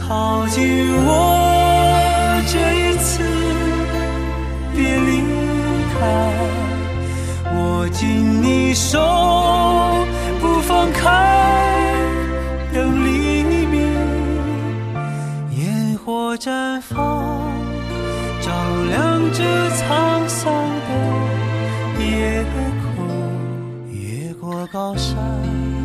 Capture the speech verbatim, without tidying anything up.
靠近我，这一次别离开，握紧你手不放开，等黎明，烟火绽放，照亮这沧桑的夜空，越过高山